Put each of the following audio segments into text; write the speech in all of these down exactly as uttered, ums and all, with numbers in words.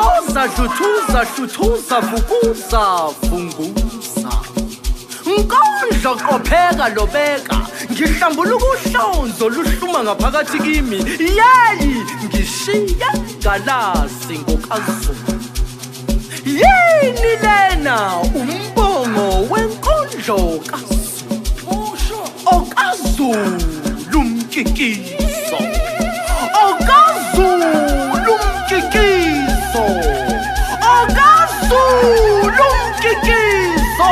Vukuza, shuthuza, shuthuza, vukuza, vunguza. Nkondlo qopheka lobeka, ngihlambuluka uhlonzo luhluma ngaphakathi kimi. Yeyi, ngishiya galasi ngokazulu. Yini lena umbongo wenkondlo kaZulu. OkaZulu umkikiso. OkaZulu umkikiso. OkaZulu umkikiso.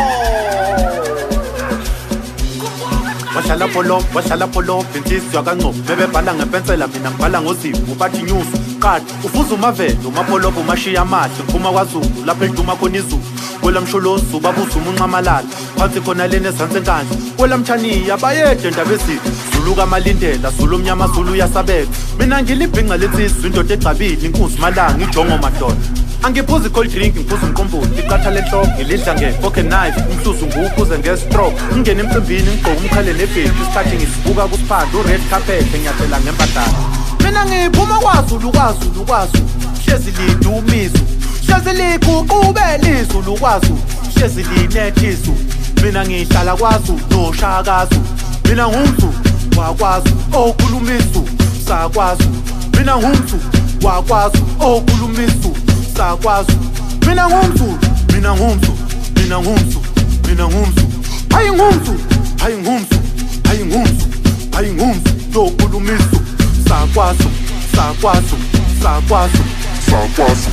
Washala polo, washala polo, inhliziyo kaNgcobo bebebhala ngempensela mina ngibhala ngozipho bathi nyusu qala ufuza umavelo umapolobo umashiya amahle ngiphuma kwaZulu lapha eduma khona izulu kwela msholozo babuza umuncamalala phansi khona lena ezansi enkandla kwela mthaniya bayede ndaba ezithu Zulu kaMalindela Zulu omnyama Zulu uyasabeka mina ngilibhinqa lensizwe indoda egcabile inkunzi malanga ijongo madoda angiphuza cold drink ngiphuza umqombothi iqatha lenhloko ngilidla ngepocket knife umhluzu nguphuze ngestroke ngingena emcimbini ngigqoka umkhale nebheji isikhathi ngisibuka kusiphanda ured carpet enyathela ngembadala mina ngiphuma kwaZulu kwaZulu kwaZulu hlezi lidumizo hlezi liguqubela izulu kwaZulu hlezi linethizo mina ngihlala kwaZulu noshakaZulu mina ngumZulu wakwaZulu okhuluma izulu sakwaZulu mina ngumZulu wakwaZulu okhuluma izulu sakwaZulu mina ngumZulu mina ngumZulu mina ngumZulu mina ngumZulu hayi ngumZulu hayi ngumZulu hayi ngumZulu hayi ngumZulu okhuluma izulu sakwaZulu sakwaZulu sakwaZulu sakwaZulu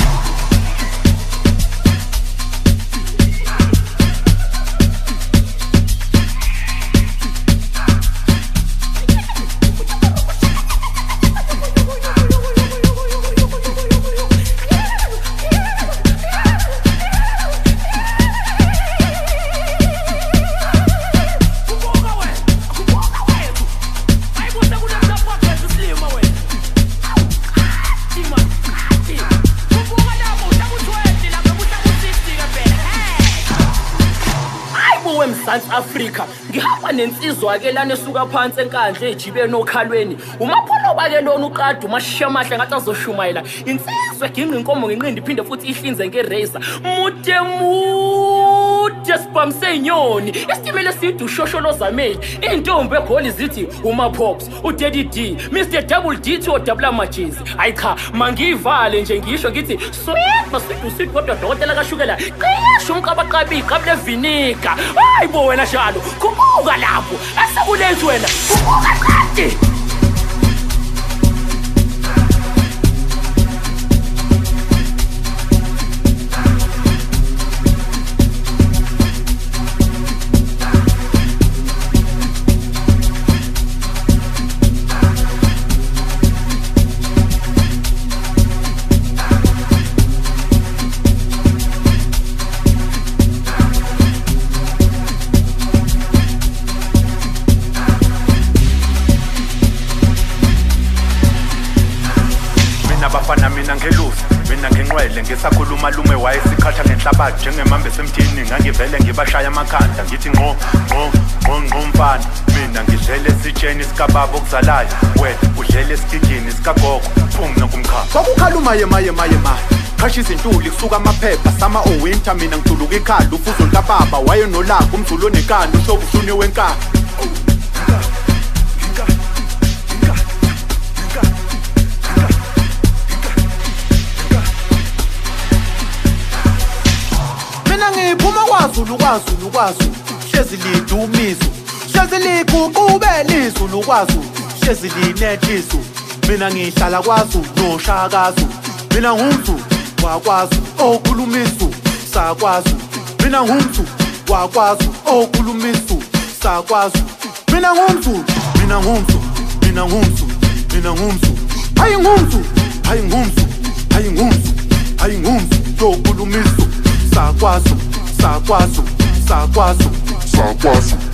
South Africa ngihamba nensizwa ke lana esuka phansi enkandle ejibe nokhalweni umapoloba ke lona uqada umashiya amahle ngathi azoshumayela insizwe ginqa inkomo ngenqindi iphinde futhi ihlinze ngerazor mude mude spamse inyoni isitimela sidu shosholo zameli intombi egoli zithi uMapox uDaddy D Mister Double D to double amajezi hayi cha mangivale nje ngisho ngithi sweet masidu sweet kodwa dokotela kashukela qisha umqabaqabi iqabule vinegar hayi bo wena shalo kubuka lapho asekulethu wena kubuka qadi abafana mina ngelusi mina ngenqwele ngisakhuluma lume wayesikhatha ngenhlabathi njengemambe semthini ngangivele ngibashaya amakhanda ngithi ngqo ngqo ngqo ngqo mfana mina ngidlele sitsheni sikababa okuzalayo wena udlele esigigini sikagogo phum nokumkhaya kwakukhaluma ye maye maye maye khashisa intuli kusuka amaphepha sama o winter mina ngiduluka ikhala ufuzo likababa wayenolaka umzulu onekani ushobu ushuni wenkani ngiphuma kwaZulu kwaZulu kwaZulu hlezi lidumizo hlezi liguqubela izulu kwaZulu hlezi linethizo mina ngihlala kwaZulu noshakaZulu mina ngumZulu wakwaZulu okhuluma izulu sakwaZulu mina ngumZulu wakwaZulu okhuluma izulu sakwaZulu mina ngumZulu mina ngumZulu mina ngumZulu mina ngumZulu hayi ngumZulu hayi ngumZulu hayi ngumZulu hayi ngumZulu okhuluma izulu sakwaZulu sakwaZulu sakwaZulu sakwaZulu